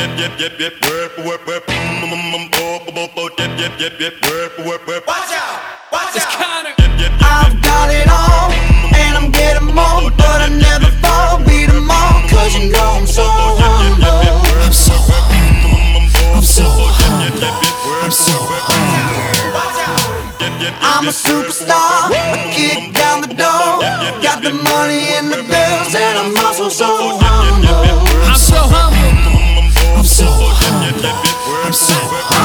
It's Connor. I've got it all, and I'm getting more, but I never fall, beat them all, cause you know I'm so humble. I'm so humble, I'm so humble, I'm so humble. I'm a superstar, I kick down the door, got the money in the bills, and I'm also so humble. I'm so humble. I'm so humble, I'm so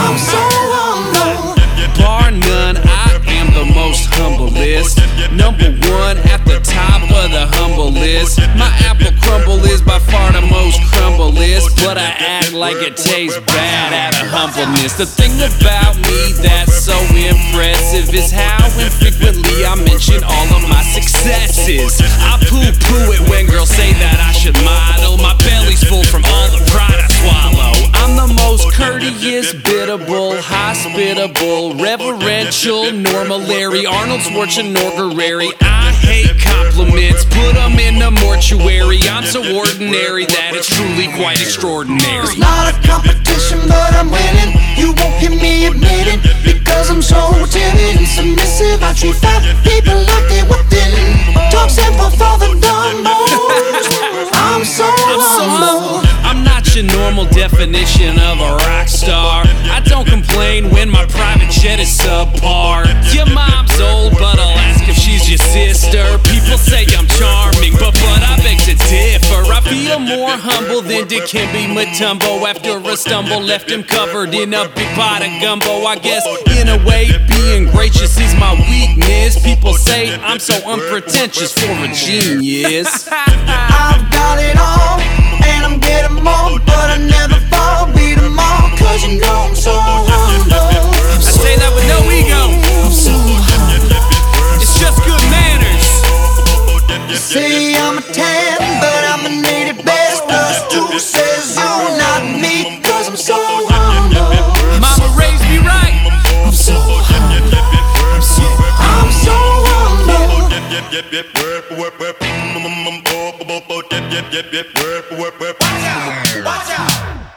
humble. Bar none, I am the most humblest. Number one at the top of the humble list. My apple crumble is by far the most crumblest, but I act like it tastes bad out of humbleness. The thing about me that's so impressive is how infrequently I mention all of my successes. I poo-poo it when girls say that I should model. My belly's full from all the pride I swallow. I'm the most courteous, biddable, hospitable, reverential, normally Arnold Schwarzenegger. I hate compliments, put them in the mortuary. I'm so ordinary that it's truly quite extraordinary. It's not a competition, but I'm winning. You won't hear me admitting, because I'm so timid and submissive. I treat fat people like they wouldn't. Talk simple for the dumb boys. I'm so humble. I'm not your normal definition of a rock star. I don't complain when my private jet is subpar. Your mom's old, but I'll ask if she's your sister. People say I'm charming, but I beg to differ. I feel more humble than Dikembe Mutombo. After a stumble left him covered in a big pot of gumbo. I guess in a way being gracious is my weakness. People say I'm so unpretentious for a genius. I've got it all, and I'm getting more, but I never fall, beat them all, cause you know I'm so humble. I say that with no ego. I'm so humble. It's just good manners. You say I'm a 10, but I'm a native best. +2 says you're not me, cause I'm so humble. Mama raised me right. I'm so humble. I'm so humble. Watch out!